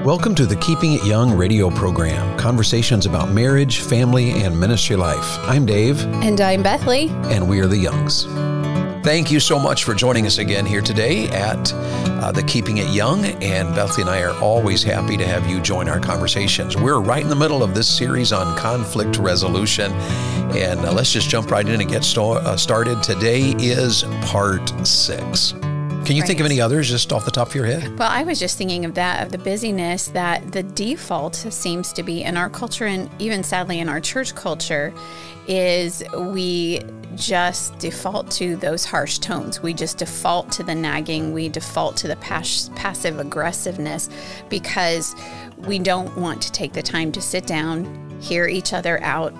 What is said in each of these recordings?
Welcome to the Keeping It Young radio program, conversations about marriage, family, and ministry life. I'm Dave. And I'm Bethany. And we are the Youngs. Thank you so much for joining us again here today at the Keeping It Young. And Bethany and I are always happy to have you join our conversations. We're right in the middle of this series on conflict resolution. And let's just jump right in and get started. Today is part 6. Can you think of any others just off the top of your head? Well, I was just thinking of that, of the busyness that the default seems to be in our culture, and even sadly in our church culture, is we just default to those harsh tones. We just default to the nagging. We default to the passive aggressiveness because we don't want to take the time to sit down, hear each other out.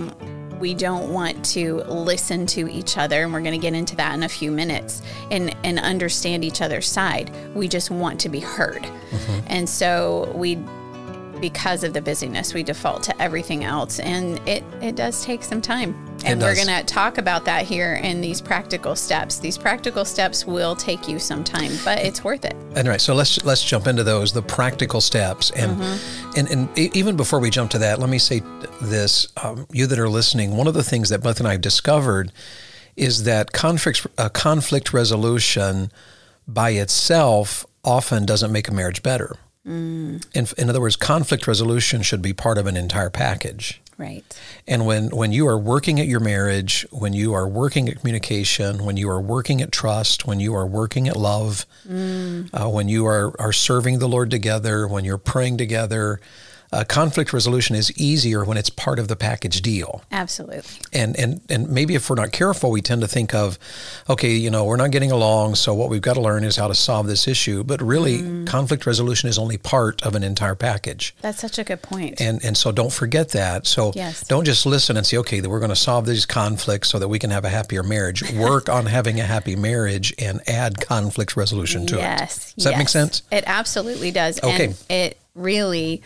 We don't want to listen to each other, and we're going to get into that in a few minutes, and understand each other's side. We just want to be heard. Mm-hmm. And so because of the busyness, we default to everything else, and it does take some time. And we're going to talk about that here in these practical steps. These practical steps will take you some time, but it's worth it. And right, so let's jump into those, the practical steps. And and even before we jump to that, let me say this, you that are listening, one of the things that Beth and I have discovered is that conflict resolution by itself often doesn't make a marriage better. In other words, conflict resolution should be part of an entire package. Right. And when you are working at your marriage, when you are working at communication, when you are working at trust, when you are working at love, when you are serving the Lord together, when you're praying together, conflict resolution is easier when it's part of the package deal. Absolutely. And maybe if we're not careful, we tend to think of, okay, we're not getting along, so what we've got to learn is how to solve this issue. But really, conflict resolution is only part of an entire package. That's such a good point. And so don't forget that. So Don't just listen and say, okay, we're going to solve these conflicts so that we can have a happier marriage. Work on having a happy marriage and add conflict resolution to it. Does that make sense? It absolutely does. Okay. And it really...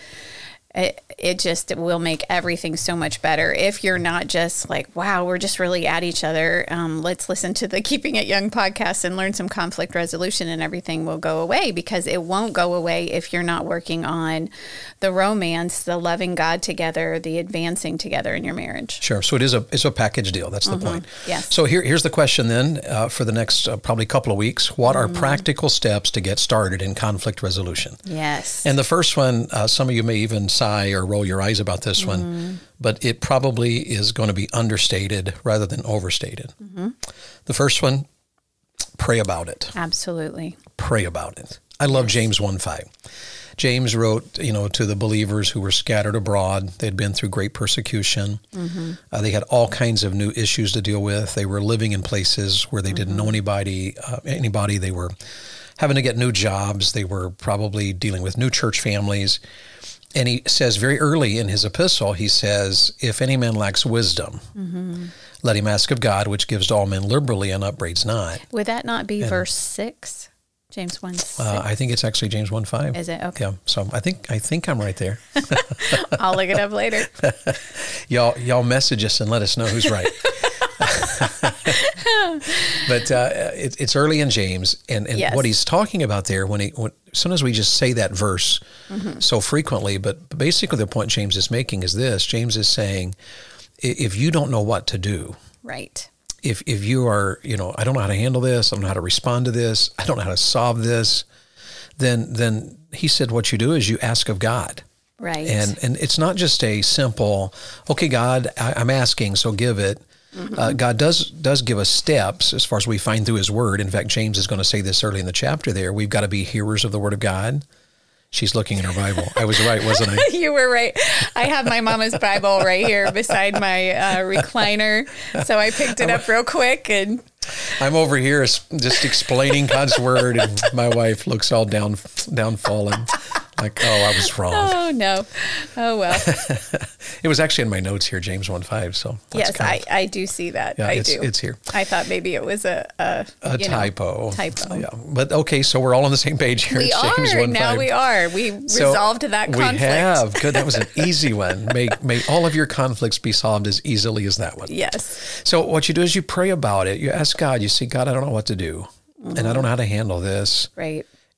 It just will make everything so much better if you're not just like, wow, we're just really at each other. Let's listen to the Keeping It Young podcast and learn some conflict resolution, and everything will go away, because it won't go away if you're not working on the romance, the loving God together, the advancing together in your marriage. Sure. So it's a package deal. That's the point. Yes. So here's the question then for the next probably couple of weeks. What are practical steps to get started in conflict resolution? Yes. And the first one, some of you may even sigh or roll your eyes about this one, but it probably is going to be understated rather than overstated. The first one, pray about it. Absolutely. Pray about it. I love James 1:5. James wrote, to the believers who were scattered abroad. They'd been through great persecution. They had all kinds of new issues to deal with. They were living in places where they didn't know anybody. They were having to get new jobs. They were probably dealing with new church families. And he says very early in his epistle, he says, if any man lacks wisdom, let him ask of God, which gives to all men liberally and upbraids not. Would that not be verse 6? James 1:6? I think it's actually James 1:5. Is it? Okay. Yeah. So I think I'm right there. I'll look it up later. Y'all message us and let us know who's right. But it's early in James, and what he's talking about there, when sometimes we just say that verse so frequently, but basically the point James is making is this. James is saying, if you don't know what to do, right? If you are, I don't know how to handle this, I don't know how to respond to this, I don't know how to solve this, then he said what you do is you ask of God. Right. And it's not just a simple, okay, God, I'm asking, so give it. God does give us steps as far as we find through his word. In fact, James is going to say this early in the chapter there. We've got to be hearers of the word of God. She's looking in her Bible. I was right, wasn't I? You were right. I have my mama's Bible right here beside my recliner. So I picked it up real quick, and I'm over here just explaining God's word, and my wife looks all downfallen. Like, oh, I was wrong. Oh, no. Oh, well. It was actually in my notes here, James 1:5. So yes, I do see that. Yeah, I do. It's here. I thought maybe it was a typo. Typo. Yeah. But okay, so we're all on the same page here. We it's are. James 1:5. Now we are. We resolved that conflict. We have. Good. That was an easy one. May all of your conflicts be solved as easily as that one. Yes. So what you do is you pray about it. You ask God. You say, God, I don't know what to do. And I don't know how to handle this. Right.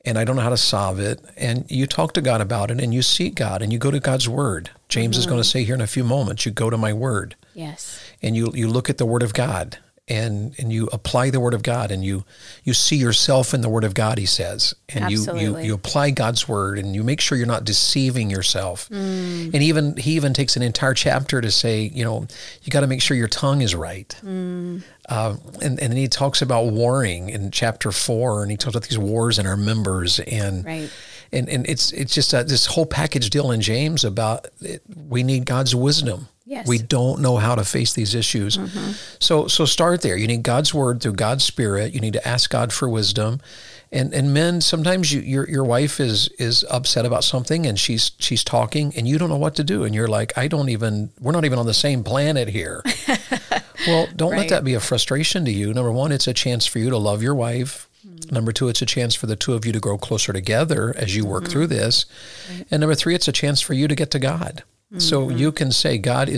and I don't know how to solve it. And you talk to God about it, and you seek God, and you go to God's word. James is going to say here in a few moments, you go to my word. Yes. And you look at the word of God, and you apply the word of God, and you see yourself in the word of God, he says. And you apply God's word, and you make sure you're not deceiving yourself. And he even takes an entire chapter to say, you got to make sure your tongue is right. And then he talks about warring in chapter 4, and he talks about these wars in our members, and right. and it's just this whole package deal in James about we need God's wisdom. Yes. We don't know how to face these issues. So start there. You need God's word through God's Spirit. You need to ask God for wisdom. And men, sometimes your wife is upset about something, and she's talking, and you don't know what to do, and you're like, we're not even on the same planet here. Well, don't let that be a frustration to you. Number one, it's a chance for you to love your wife. Number two, it's a chance for the two of you to grow closer together as you work through this. Right. And number three, it's a chance for you to get to God. So you can say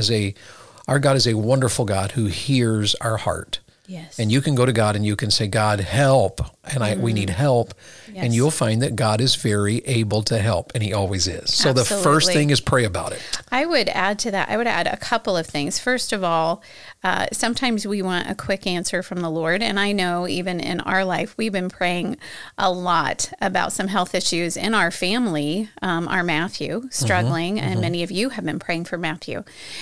our God is a wonderful God who hears our heart. Yes. And you can go to God and you can say, God, help. And we need help. Yes. And you'll find that God is very able to help, and he always is. So the first thing is pray about it. I would add to that, a couple of things. First of all, sometimes we want a quick answer from the Lord. And I know even in our life, we've been praying a lot about some health issues in our family, our Matthew struggling, and many of you have been praying for Matthew.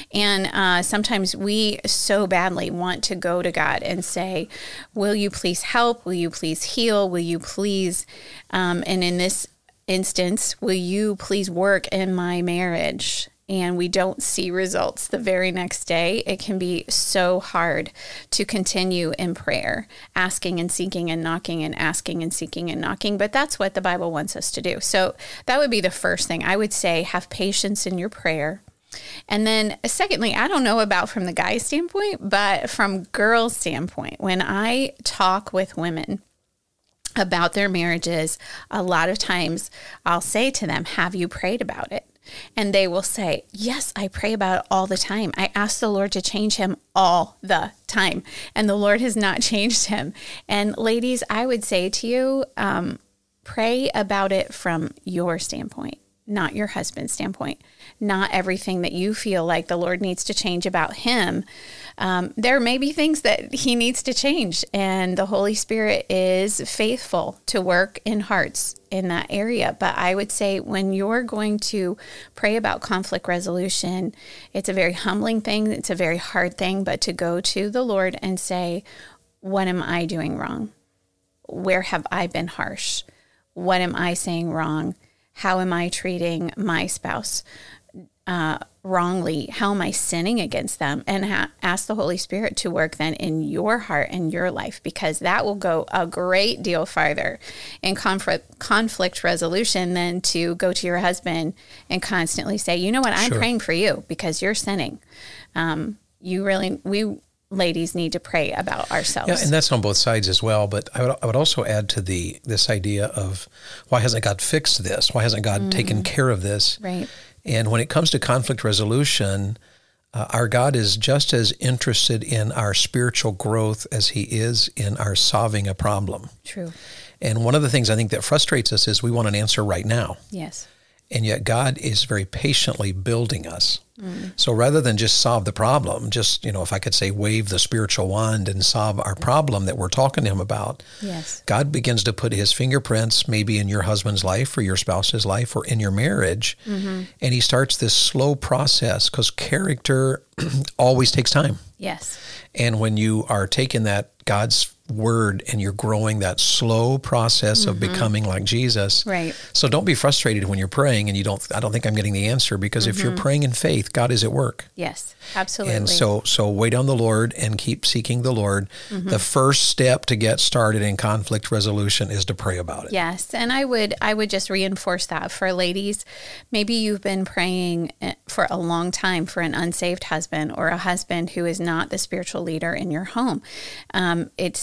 And sometimes we so badly want to go to God and say, will you please help? Will you please heal? Will you please, and in this instance, will you please work in my marriage? And we don't see results the very next day. It can be so hard to continue in prayer, asking and seeking and knocking, and asking and seeking and knocking. But that's what the Bible wants us to do. So that would be the first thing. I would say have patience in your prayer. And then secondly, I don't know about from the guy standpoint, but from girls' standpoint, when I talk with women about their marriages, a lot of times I'll say to them, have you prayed about it? And they will say, yes, I pray about it all the time. I ask the Lord to change him all the time. And the Lord has not changed him. And ladies, I would say to you, pray about it from your standpoint, not your husband's standpoint. Not everything that you feel like the Lord needs to change about him. There may be things that he needs to change, and the Holy Spirit is faithful to work in hearts in that area. But I would say when you're going to pray about conflict resolution, it's a very humbling thing. It's a very hard thing, but to go to the Lord and say, what am I doing wrong? Where have I been harsh? What am I saying wrong? How am I treating my spouse wrongly? How am I sinning against them? And ask the Holy Spirit to work then in your heart and your life, because that will go a great deal farther in conflict resolution than to go to your husband and constantly say, you know what, I'm praying for you because you're sinning. We ladies need to pray about ourselves. Yeah, and that's on both sides as well. But I would also add to this idea of why hasn't God fixed this? Why hasn't God taken care of this? Right. And when it comes to conflict resolution, our God is just as interested in our spiritual growth as he is in our solving a problem. True. And one of the things I think that frustrates us is we want an answer right now. Yes. And yet God is very patiently building us. So rather than just solve the problem, just, if I could say wave the spiritual wand and solve our problem that we're talking to him about, yes, God begins to put his fingerprints maybe in your husband's life or your spouse's life or in your marriage. And he starts this slow process because character always takes time. Yes. And when you are taking that God's word and you're growing that slow process of becoming like Jesus. Right. So don't be frustrated when you're praying and I don't think I'm getting the answer, because if you're praying in faith, God is at work. Yes, absolutely. And so wait on the Lord and keep seeking the Lord. The first step to get started in conflict resolution is to pray about it. Yes. And I would just reinforce that for ladies. Maybe you've been praying for a long time for an unsaved husband or a husband who is not the spiritual leader in your home.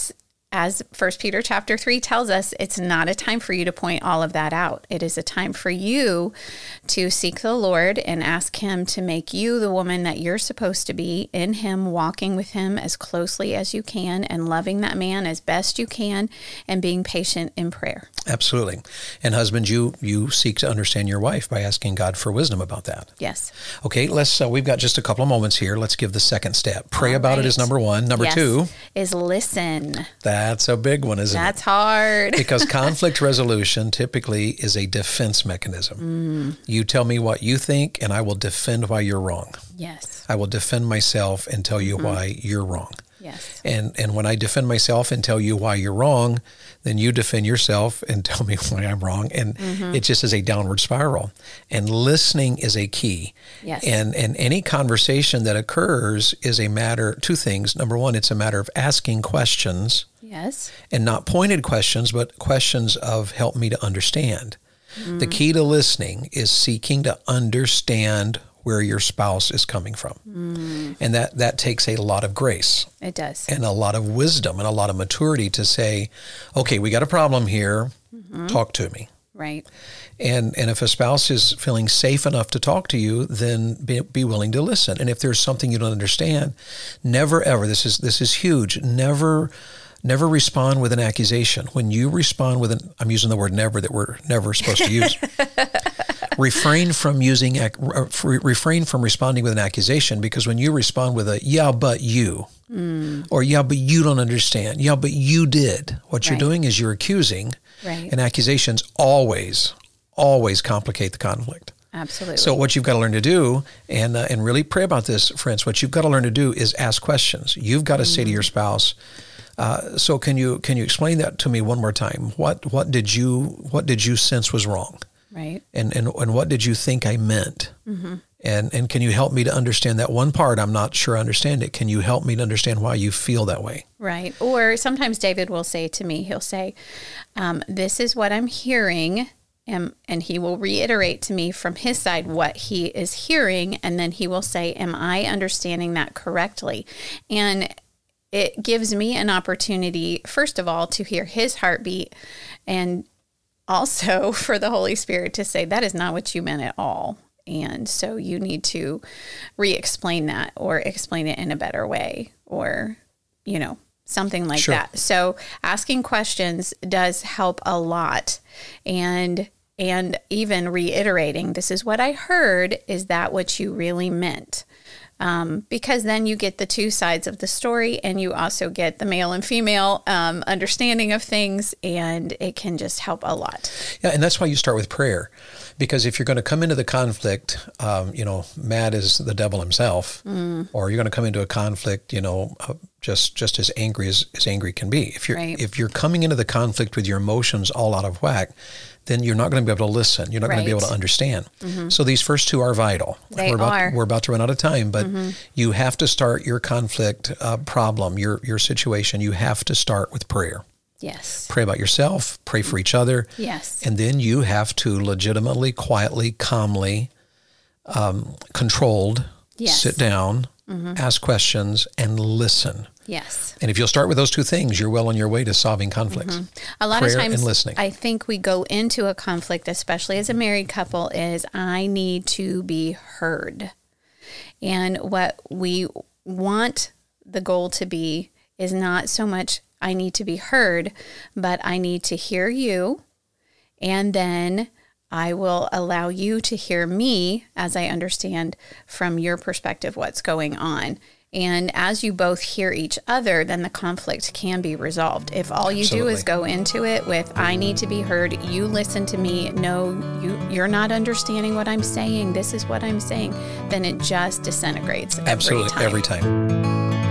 as 1 Peter chapter 3 tells us, it's not a time for you to point all of that out. It is a time for you to seek the Lord and ask him to make you the woman that you're supposed to be in him, walking with him as closely as you can and loving that man as best you can and being patient in prayer. Absolutely. And husbands, you seek to understand your wife by asking God for wisdom about that. Yes. Okay, we've got just a couple of moments here. Let's give the second step. Pray about it is number one. Number two is listen. That's a big one, isn't it? That's hard. Because conflict resolution typically is a defense mechanism. You tell me what you think, and I will defend why you're wrong. Yes. I will defend myself and tell you why you're wrong. Yes. And when I defend myself and tell you why you're wrong, then you defend yourself and tell me why I'm wrong. And it just is a downward spiral. And listening is a key. Yes. And any conversation that occurs is a matter, two things. Number one, it's a matter of asking questions. Yes. And not pointed questions, but questions of help me to understand. The key to listening is seeking to understand where your spouse is coming from. And that takes a lot of grace. It does. And a lot of wisdom and a lot of maturity to say, okay, we got a problem here, talk to me. Right. And if a spouse is feeling safe enough to talk to you, then be willing to listen. And if there's something you don't understand, never ever, this is huge, never respond with an accusation. When you respond with I'm using the word never that we're never supposed to use. Refrain from responding with an accusation, because when you respond with a, yeah, but you, or yeah, but you don't understand, yeah, but you did, what you're doing is you're accusing, and accusations always complicate the conflict. Absolutely. So what you've got to learn to do, and really pray about this, friends, what you've got to learn to do is ask questions. You've got to say to your spouse, so can you explain that to me one more time? What did you sense was wrong? Right. And what did you think I meant? And can you help me to understand that one part? I'm not sure I understand it. Can you help me to understand why you feel that way? Right. Or sometimes David will say to me, he'll say, this is what I'm hearing. And he will reiterate to me from his side what he is hearing. And then he will say, am I understanding that correctly? And it gives me an opportunity, first of all, to hear his heartbeat, and also for the Holy Spirit to say, that is not what you meant at all. And so you need to re-explain that, or explain it in a better way, or, something like that. So asking questions does help a lot. And even reiterating, this is what I heard, is that what you really meant? Because then you get the two sides of the story, and you also get the male and female understanding of things, and it can just help a lot. Yeah, and that's why you start with prayer. Because if you're going to come into the conflict, mad as the devil himself, or you're going to come into a conflict, just as angry as angry can be. If you're coming into the conflict with your emotions all out of whack, then you're not going to be able to listen. You're not going to be able to understand. So these first two are vital. We're about to run out of time, but you have to start your conflict problem, your situation. You have to start with prayer. Yes. Pray about yourself, pray for each other. Yes. And then you have to legitimately, quietly, calmly, controlled, sit down, ask questions, and listen. Yes. And if you'll start with those two things, you're well on your way to solving conflicts. A lot Prayer of times, and listening. I think we go into a conflict, especially as a married couple, is I need to be heard. And what we want the goal to be is not so much I need to be heard, but I need to hear you, and then I will allow you to hear me as I understand from your perspective what's going on. And as you both hear each other, then the conflict can be resolved. If all you do is go into it with, I need to be heard, you listen to me, no, you're not understanding what I'm saying, this is what I'm saying, then it just disintegrates every time.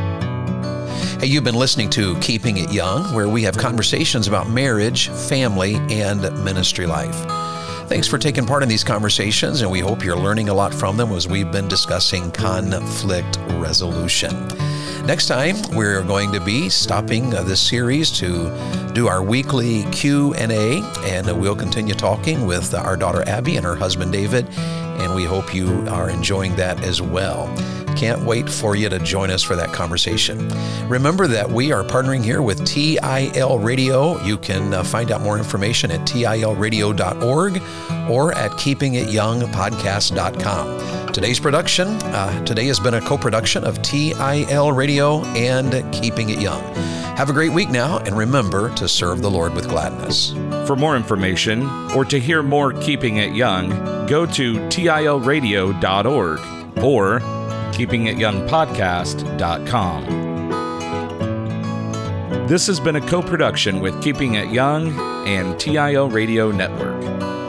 Hey, you've been listening to Keeping It Young, where we have conversations about marriage, family, and ministry life. Thanks for taking part in these conversations, and we hope you're learning a lot from them as we've been discussing conflict resolution. Next time, we're going to be stopping this series to do our weekly Q&A, and we'll continue talking with our daughter Abby and her husband David and we hope you are enjoying that as well. Can't wait for you to join us for that conversation. Remember that we are partnering here with TIL Radio. You can find out more information at tilradio.org or at keepingityoungpodcast.com. Today's production, today has been a co-production of TIL Radio and Keeping It Young. Have a great week now, and remember to serve the Lord with gladness. For more information or to hear more Keeping It Young, go to tilradio.org or keepingityoungpodcast.com. This has been a co-production with Keeping It Young and TIL Radio Network.